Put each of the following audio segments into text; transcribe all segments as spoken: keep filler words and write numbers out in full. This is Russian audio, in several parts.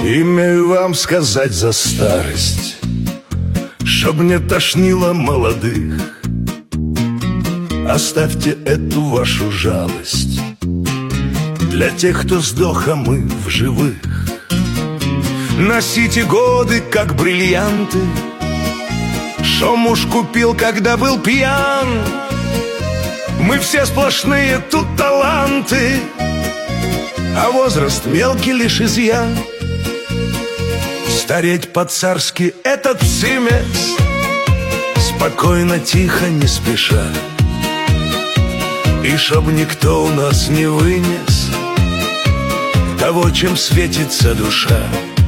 Имею вам сказать за старость, чтоб не тошнило молодых. Оставьте эту вашу жалость для тех, кто сдох, а мы в живых. Носите годы, как бриллианты, шо муж купил, когда был пьян. Мы все сплошные тут таланты, а возраст мелкий лишь изъян. Стареть по-царски — этот цимес, спокойно, тихо, не спеша. И чтоб никто у нас не вынес того, чем светится душа.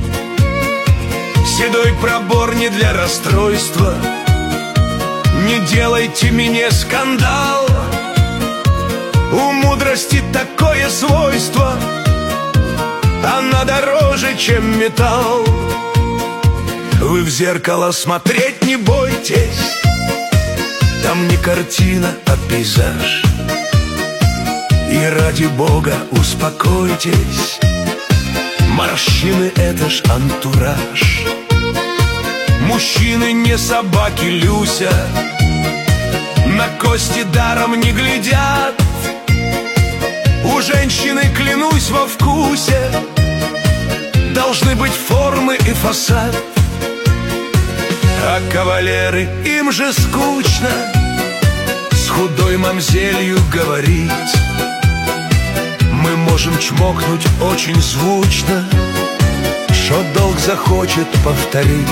Седой пробор не для расстройства, не делайте мне скандал. У мудрости такое свойство, она дороже, чем металл. Вы в зеркало смотреть не бойтесь, там не картина, а пейзаж. И ради Бога успокойтесь, морщины — это ж антураж. Мужчины не собаки, Люся, на кости даром не глядят. У женщины, клянусь, во вкусе должны быть формы и фасад. А кавалеры, им же скучно с худой мамзелью говорить. Мы можем чмокнуть очень звучно, шо долг захочет повторить.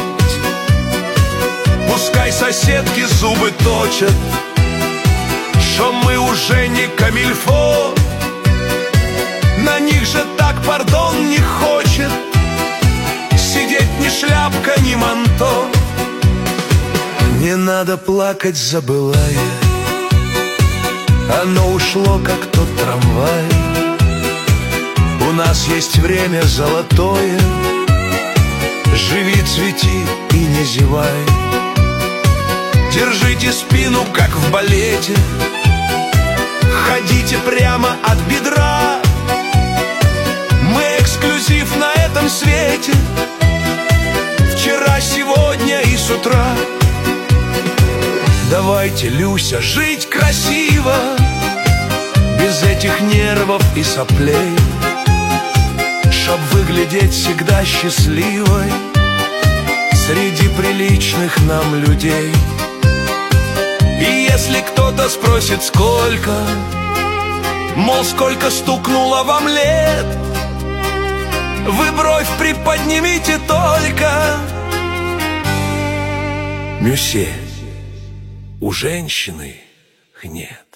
Пускай соседки зубы точат, шо мы уже не камильфо. На них же так, пардон, не хочет сидеть ни шляпка, ни манто. Не надо плакать за былое, оно ушло, как тот трамвай. У нас есть время золотое, живи, цвети и не зевай. Держите спину, как в балете, ходите прямо от бедра. Мы эксклюзив на этом свете, вчера, сегодня и с утра. Давайте, Люся, жить красиво, без этих нервов и соплей, чтоб выглядеть всегда счастливой среди приличных нам людей. И если кто-то спросит, сколько, мол, сколько стукнуло вам лет, вы бровь приподнимите только. Мюсье, у женщины нет.